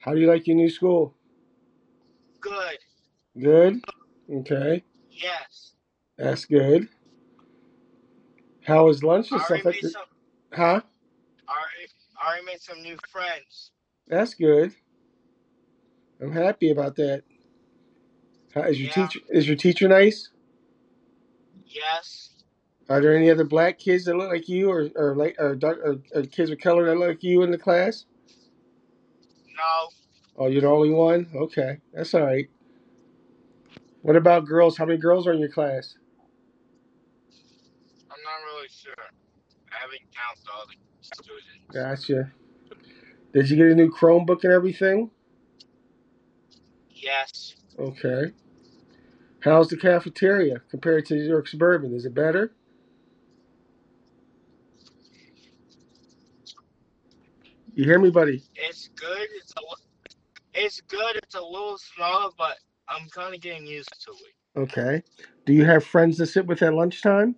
How do you like your new school? Good. Good. Okay, Yes. that's good. How was lunch I and stuff already at made the? some. Huh? I already made some new friends. That's good. I'm happy about that. How, is your Yeah. teacher? Is your teacher nice? Yes. Are there any other black kids that look like you, or like or, dark, or kids of color that look like you in the class? No. Oh, you're the only one. Okay, that's all right. What about girls? How many girls are in your class? I'm not really sure. I haven't counted all the students. Gotcha. Did you get a new Chromebook and everything? Yes. Okay. How's the cafeteria compared to New York Suburban? Is it better? You hear me, buddy? It's good. It's good. It's a little small, but I'm kind of getting used to it. Okay. Do you have friends to sit with at lunchtime?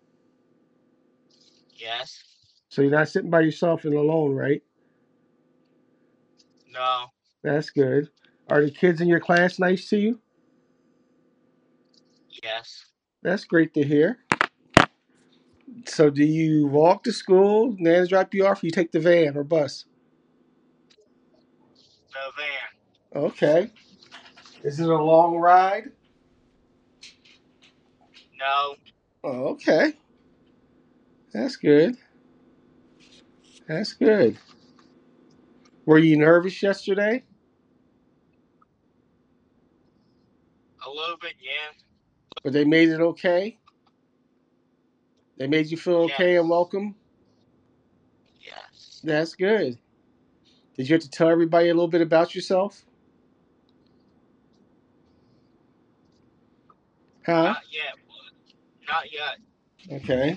Yes. So you're not sitting by yourself and alone, right? No. That's good. Are the kids in your class nice to you? Yes. That's great to hear. So do you walk to school? Nans drop you off, or you take the van or bus? The van. Okay. Is it a long ride? No. Oh, okay. That's good. That's good. Were you nervous yesterday? A little bit. Yeah. But they made it okay? They made you feel okay and Yes. welcome? Yes. That's good. Did you have to tell everybody a little bit about yourself? Huh? Not yet. Not yet. Okay.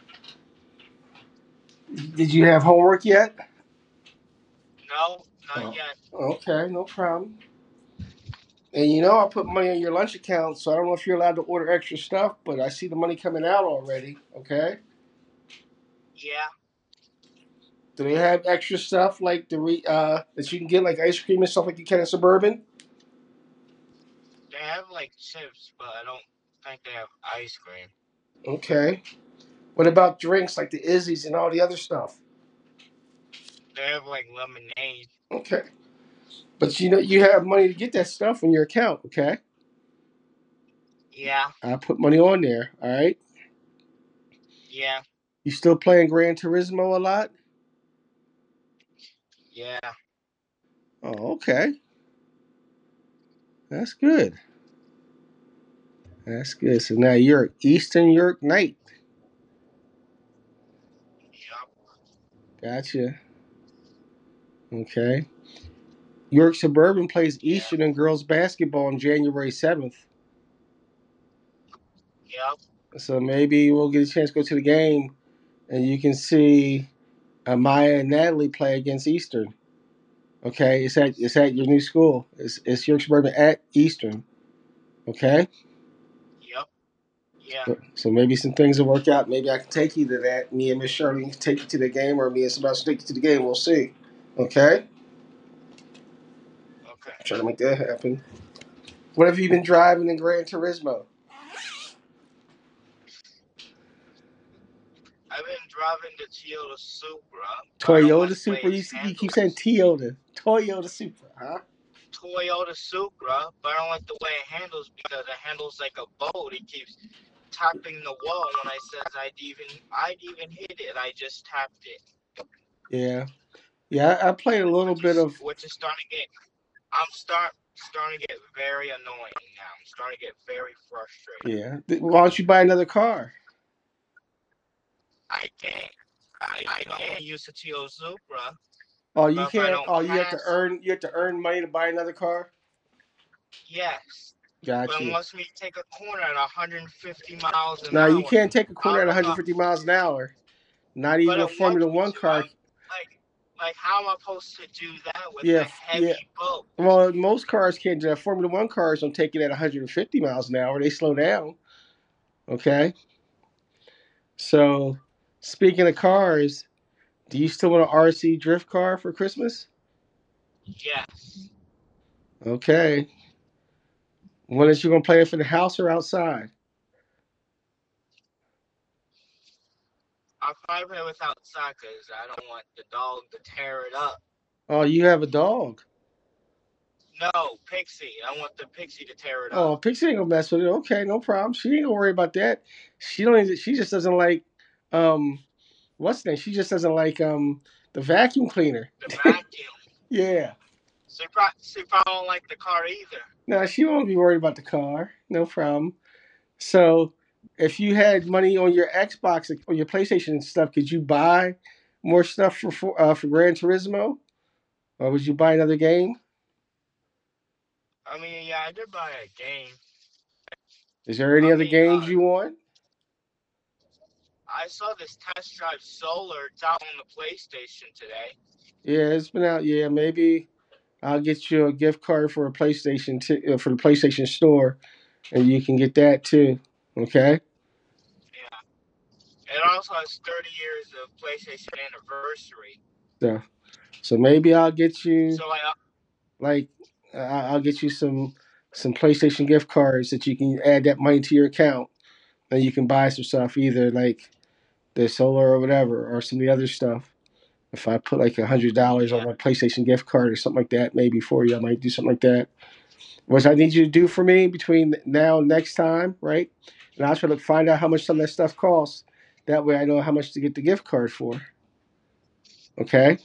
Did you have homework yet? No. Not Oh, yet. okay, no problem. And you know, I put money on your lunch account, so I don't know if you're allowed to order extra stuff, but I see the money coming out already. Okay. Yeah. Do they have extra stuff like that you can get like ice cream and stuff like you can in Suburban? They have like chips, but I don't think they have ice cream. Okay. What about drinks like the Izzy's and all the other stuff? They have like lemonade. Okay. But you know you have money to get that stuff in your account. Okay. Yeah. I put money on there. All right. Yeah. You still playing Gran Turismo a lot? Yeah. Oh, okay. That's good. That's good. So now you're Eastern York Knight. Yep. Gotcha. Okay. York Suburban plays Yeah. Eastern and girls basketball on January 7th. Yep. So maybe we'll get a chance to go to the game and you can see Maya and Natalie play against Eastern. Okay. It's at your new school. It's York Suburban at Eastern. Okay. Yep. Yeah. So maybe some things will work out. Maybe I can take you to that. Me and Miss Shirley can take you to the game, or me and somebody else can take you to the game. We'll see. Okay. Okay. Try to make that happen. What have you been driving in Gran Turismo? I've been driving the Toyota Supra, but I don't like Toyota the way Supra. its You keep saying handles. Toyota. Toyota Supra, huh? Toyota Supra, but I don't like the way it handles because it handles like a boat. It keeps tapping the wall when I says I'd even hit it. I just tapped it, Yeah. Yeah, I played a little which bit is of. which is starting to get. I'm starting to get very annoying now. I'm starting to get very frustrated. Yeah. Why don't you buy another car? I can't. I can't use the Toyota Supra, Oh, you but if I can't. don't Oh, you have to pass, earn. You have to earn money to buy another car. yes. But it Gotcha. wants me to take a corner at 150 miles an Now you hour can't take a corner out at of a. 150 miles an hour. Not But even a it wants Formula me One to. car. Like how am I supposed to do that with Yeah, a yeah. heavy boat? Well, most cars can't do that. Formula One cars don't take it at 150 miles an hour. They slow down. Okay. So, speaking of cars, do you still want an RC drift car for Christmas? Yes. Okay. When is you gonna play it for the house or outside? I'll probably play with outside because I don't want the dog to tear it up. Oh, you have a dog. No, Pixie. I want the Pixie to tear it up. Oh, Pixie ain't gonna mess with it. Okay, no problem. She ain't gonna worry about that. She don't. She just doesn't like um what's the name? She just doesn't like the vacuum cleaner. The vacuum. Yeah. She probably don't like the car either. No, she won't be worried about the car. No problem. So, if you had money on your Xbox or your PlayStation and stuff, could you buy more stuff for Gran Turismo, or would you buy another game? I mean, yeah, I did buy a game. Is there any I other mean, games you want? I saw this test drive solar. It's out on the PlayStation today. Yeah, it's been out. Yeah, maybe I'll get you a gift card for a for the PlayStation Store, and you can get that too. Okay. Yeah. It also has 30 years of PlayStation anniversary. So, so maybe I'll get you So like, like I'll get you some PlayStation gift cards that you can add that money to your account, and you can buy some stuff either like the solar or whatever, or some of the other stuff. If I put like $100 on yeah, my PlayStation gift card or something like that, maybe for you, I might do something like that. What I need you to do for me between now and next time, right? And I'll try to find out how much some of that stuff costs. That way, I know how much to get the gift card for. Okay,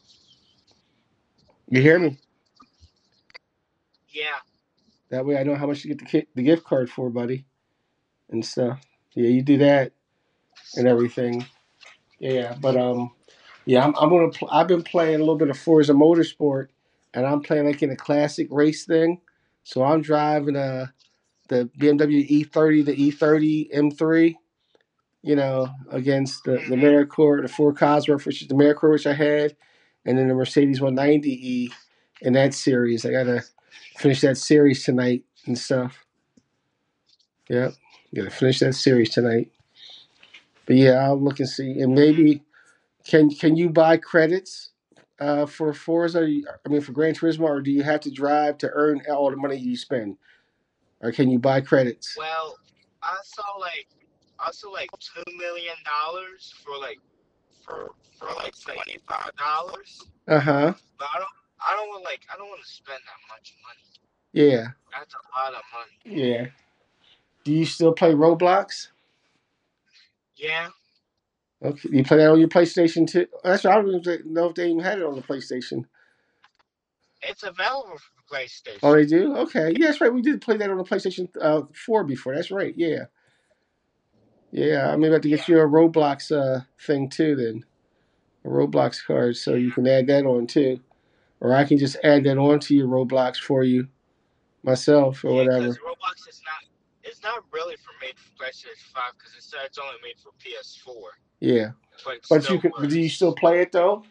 you hear mhm, me? yeah, That way, I know how much to get the gift card for, buddy, and stuff. Yeah, you do that and everything. Yeah, but yeah, I'm gonna. I've been playing a little bit of Forza Motorsport, and I'm playing like in a classic race thing. So I'm driving the BMW E30, the E30 M3. Against the mhm, Mericord, the Ford Cosworth, which is the Mericord which I had, and then the Mercedes 190E in that series. I gotta finish that series tonight and stuff. Yep, gotta finish that series tonight. But yeah, I'll look and see, and mhm. maybe can you buy credits for Forza? I mean, for Gran Turismo, or do you have to drive to earn all the money you spend, or can you buy credits? Well, I saw like $2 million for like $25. Uh huh. But I don't want to spend that much money. Yeah. That's a lot of money. Yeah. Do you still play Roblox? Yeah, Okay, you play that on your PlayStation too. That's right. I don't even know if they even had it on the PlayStation. it's available for Oh, PlayStation. they do. Okay, yeah, that's right. We did play that on the PlayStation 4 before. That's right. Yeah, yeah. I may have to get Yeah, you a Roblox thing too. Then a Roblox card, so you yeah, can add that on too, or I can just add that on to your Roblox for you myself or yeah. Because whatever. Roblox is not. It's not really for made for PlayStation 5 because it said it's only made for PS4, Yeah, but it but you still can. Do you still works. play it though?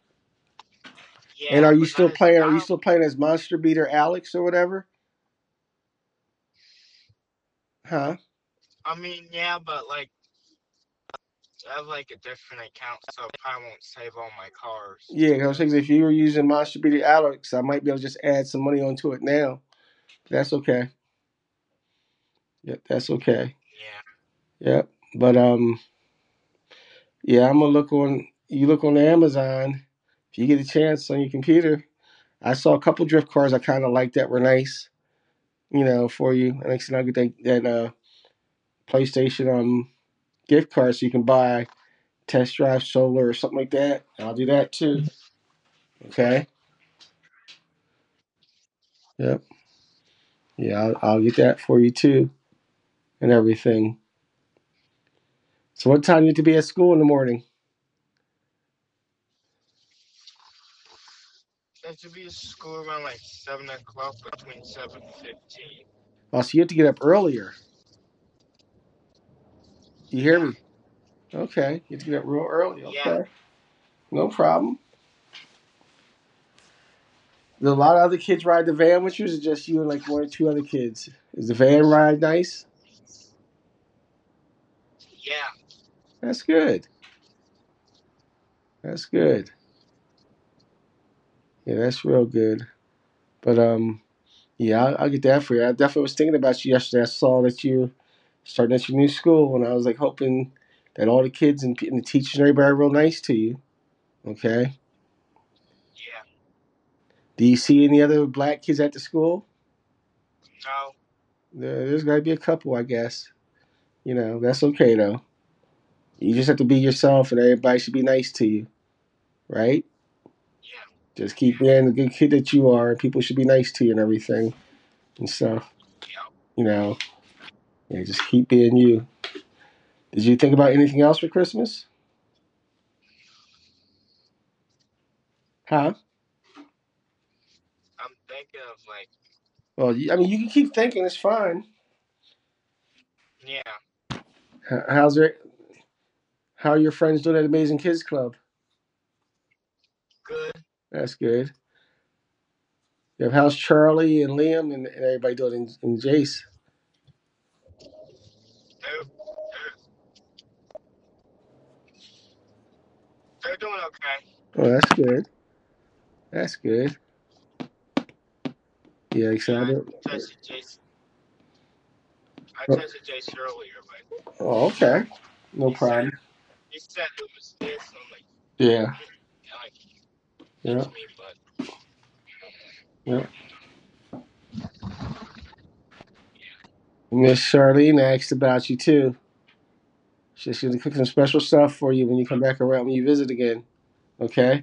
And Yeah, are you but still not as playing? Are you not. still playing as Monster Beater Alex or whatever? Huh? I mean, yeah, but like I have like a different account, so I probably won't save all my cars Yeah, I was thinking because if you were using Monster Beater Alex, I might be able to just add some money onto it now. That's okay. Yep, that's okay. yeah, Yep. But yeah, I'm gonna look on. You look on Amazon if you get a chance on your computer. I saw a couple drift cars I kind of liked that were nice. For you. And next thing I'll get that PlayStation gift card so you can buy test drive solar or something like that. I'll do that too. Okay. Yep. Yeah, I'll get that for you too and everything. So what time do you need to be at school in the morning? it should be a school around like 7 o'clock, between 7:15. Oh, so you have to get up earlier. You hear Yeah, me? Okay. You have to get up real early. yeah. Okay. No problem. Do a lot of other kids ride the van with you, or is it just you and like one or two other kids? Is the van ride nice? Yeah, That's good. That's good. Yeah, that's real good. But yeah, I'll get that for you. I definitely was thinking about you yesterday. I saw that you starting at your new school, and I was like hoping that all the kids and the teachers and everybody are real nice to you. Okay. Yeah. Do you see any other black kids at the school? No. There's got to be a couple, I guess. That's okay though. You just have to be yourself, and everybody should be nice to you, right? Yeah. Just keep being the good kid that you are, and people should be nice to you and everything and stuff. Yeah. You know, yeah, just keep being you. Did you think about anything else for Christmas? Huh? I'm thinking of like. Well, I mean, you can keep thinking. It's fine. Yeah. How's it? How are your friends doing at Amazing Kids Club? Good. That's good. How's Charlie and Liam and everybody doing and Jace? They're doing okay. Oh, that's good. That's good. Yeah, Yeah. excited. I texted Jace earlier, but Oh, okay. No he said problem. he said it was this. I'm like, Yeah. like Yeah. it's me, but Yeah. Miss Charlene asked about you too. She's gonna cook some special stuff for you when you come back around when you visit again. Okay?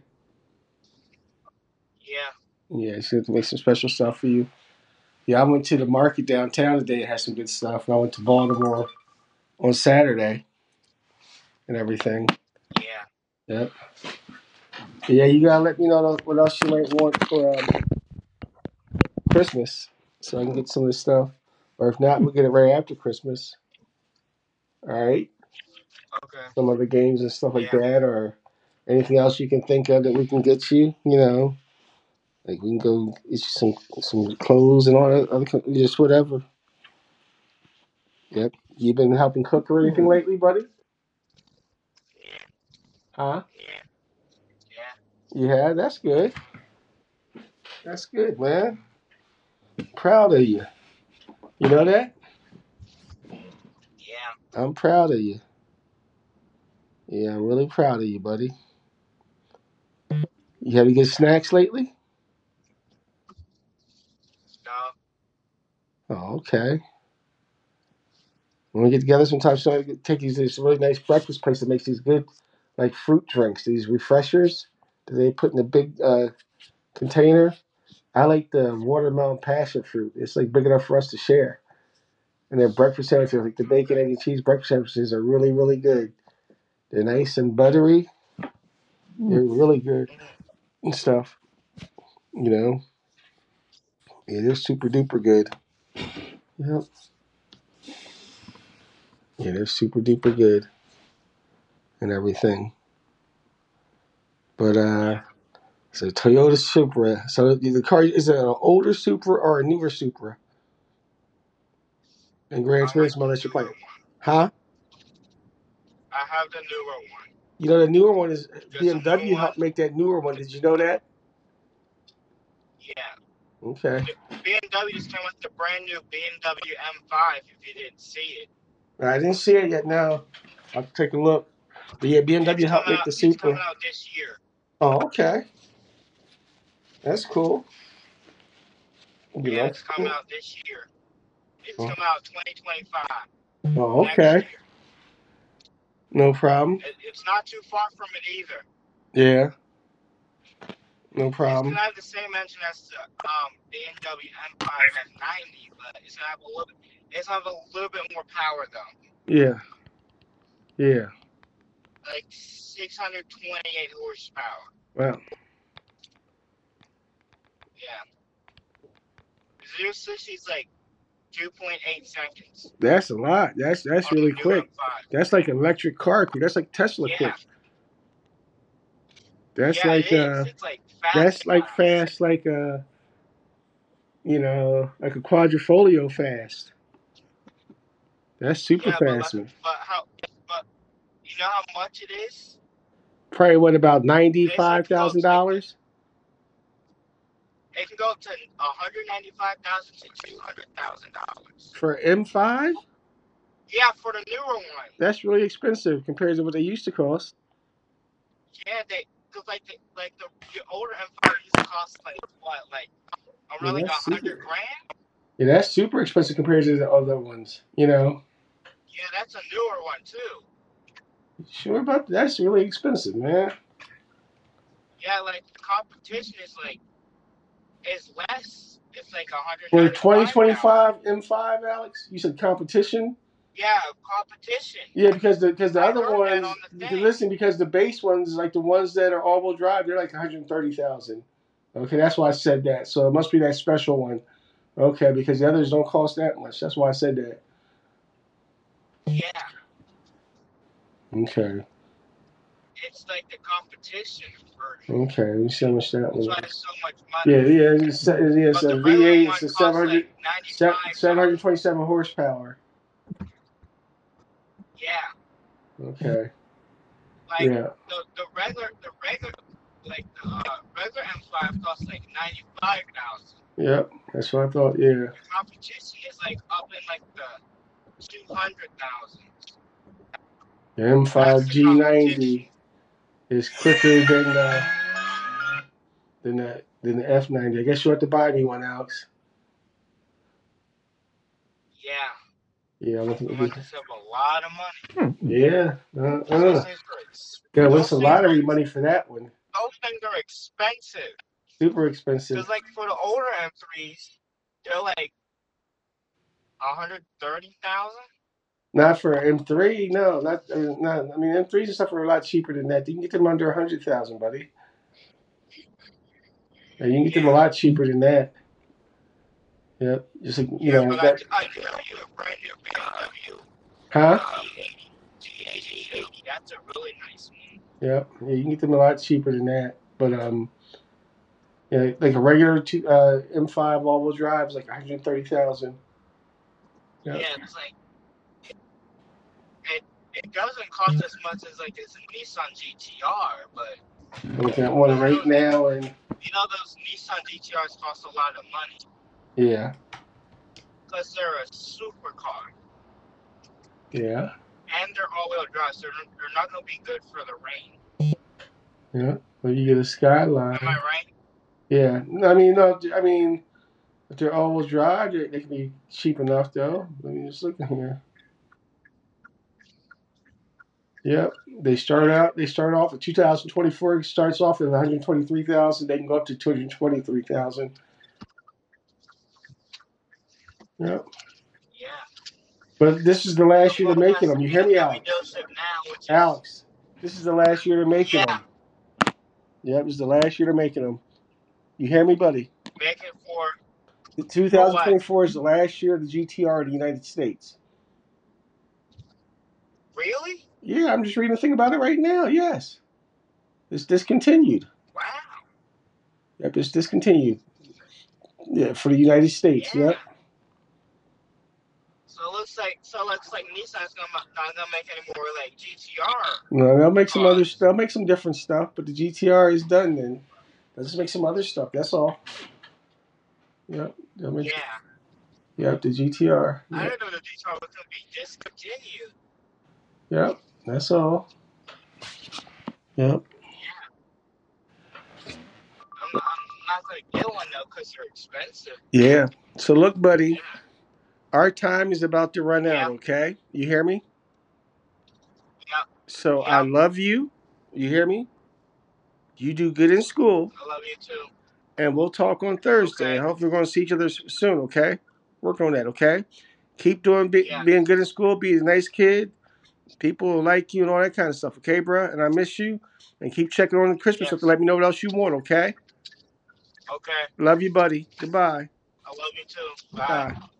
yeah. Yeah, she's gonna make some special stuff for you. Yeah, I went to the market downtown today. It had some good stuff. And I went to Baltimore on Saturday and everything. Yeah. Yep. Yeah, you gotta let me know what else you might want for Christmas, so I can get some of this stuff. Or if not, we'll get it right after Christmas. All right. Okay. Some other games and stuff like Yeah. that, or anything else you can think of that we can get you. Like we can go get you some clothes and all that other, just whatever. Yep. You been helping cook or anything lately, buddy? Yeah. Huh? Yeah. Yeah. Yeah, that's good. That's good, man. Proud of you. You know that? Yeah. I'm proud of you. Yeah, I'm really proud of you, buddy. You have any good snacks lately? No. Oh, okay. When we get together sometime, so I can take you to this really nice breakfast place that makes these good, like fruit drinks, these refreshers that they put in a big container. I like the watermelon passion fruit. It's like big enough for us to share. And their breakfast sandwiches, like the bacon, egg, and cheese breakfast sandwiches, are really, really good. They're nice and buttery. They're really good Mm-hmm. and stuff. You know, yeah, they're super duper good. Yep. Yeah, they're super duper good and everything. But Yeah. so Toyota Supra. So the car is it an older Supra or a newer Supra? In Gran I like Turismo the that you're newer playing, one. huh? I have the newer one You know the newer one is because the new BMW one. helped make that newer one. Did you know that? Yeah. Okay, The BMWs came with the brand new BMW M5. If you didn't see it, I didn't see it yet. Now I'll take a look. But yeah, BMW helped make the It's Supra. coming out this year. Oh, okay, that's cool. Yeah, That's it's coming cool. out this year. It's Oh, coming out 2025 oh, next okay, year. no problem. It's not too far from it either. Yeah, no It's gonna problem. have the same engine as the BMW M5 F90, but it's gonna have a little bit more power though, Yeah, yeah. like 628 horsepower. Wow, Yeah, 0 to 60 is like 2.8 seconds that's a lot. That's on the really new quick. M5. That's like electric car quick. That's like Tesla quick. Yeah, That's yeah, it like is. It's like that's fast, like fast. fast, like like a quadrifolio fast. That's super Yeah, fast, man. but you know how much it is? Probably what about They said $95,000? folks like $95,000? It can go up to $195,000 to $200,000. For M5? Yeah, for the newer one. That's really expensive compared to what they used to cost. Yeah, cause the older M5 used to cost like what, like Yeah, around like that's super. $100,000. Yeah, that's super expensive compared to the other ones. You know. Yeah, that's a newer one too. Sure about that? That's really expensive, man. Yeah, like the competition is less. It's like For 195,000. 2025 M5, Alex, you said competition. Yeah, competition. Yeah, because the I other heard that on ones, the because thing. listen, because the base ones, like the ones that are all-wheel drive, they're like 130,000. Okay, that's why I said that. So it must be that special one. Okay, because the others don't cost that much. That's why I said that. Yeah, Okay. it's like the competition version. Okay. Let me see how much that That's one why is. it's so much Yeah, money. yeah, it's But a the regular V8. one It's a costs like 95,000. 727 horsepower. Yeah, Okay. like Yeah. regular M5 costs like 95,000. Yep. That's what I thought. Yeah. The competition is like up in like the 200,000. The That's M5 the competition. G90 is quicker than the F90. I guess you have to buy me one, Alex. Yeah, Yeah, I'm I'm looking. about to save a lot of money. Yeah. Those things Gotta win those some things lottery money for that one. those things are expensive. Super expensive. Cause like for the older M3s, they're like 130,000. Not for M3. No, not. Not. I mean, M3s and stuff are a lot cheaper than that. You can get them under 100,000, buddy. And you can get them a Yeah. lot cheaper than that. Yep. Just like, Yeah, but that. I tell you, a brand new BMW. Huh? That's a really nice one. Yep. Yeah, you can get them a lot cheaper than that. But yeah, like a regular M5 all-wheel drive is like 130,000. Yep. Yeah, it's like it doesn't cost as much as like it's a Nissan GTR, but I'm looking at one right now, and those Nissan GTRs cost a lot of money yeah. because they're a supercar Yeah. and they're all-wheel drive, so they're not gonna be good for the rain. Yeah. Well, you get a Skyline. Am I right? Yeah. I mean, no. I mean, if they're all-wheel drive, they can be cheap enough, though. Let me just look in here. Yep. They start off at 2024. It starts off at 123,000. They can go up to 223,000. Yep. Yeah. But this is the last year they're making them. You hear me, Alex? Alex, this is the last year they're making them. Yep, this is the last year they're making them. You hear me, buddy? Making for 2024 is the last year of the GTR in the United States. Really? Yeah, I'm just reading a thing about it right now. Yes. It's discontinued. Wow. Yep, it's discontinued. Yeah, for the United States. Yeah. Yep. So it looks like Nissan's not gonna make any more like GTR. No, they'll make some different stuff, but the GTR is done then. They'll just make some other stuff. That's all. Yep. Yep, the GTR. Yep. I didn't know the GTR was gonna be discontinued. Yep, that's all. Yep. Yeah. I'm not gonna get one though because they're expensive. Yeah. So look, buddy, our time is about to run out. Okay, you hear me? Yep. So I love you. You hear me? You do good in school. I love you too. And we'll talk on Thursday. Okay. I hope we're going to see each other soon. Okay, work on that. Okay, keep doing being good in school. Be a nice kid. People will like you and all that kind of stuff. Okay, bro? And I miss you. And keep checking on the Christmas stuff to let me know what else you want. Okay. Okay. Love you, buddy. Goodbye. I love you too. Bye.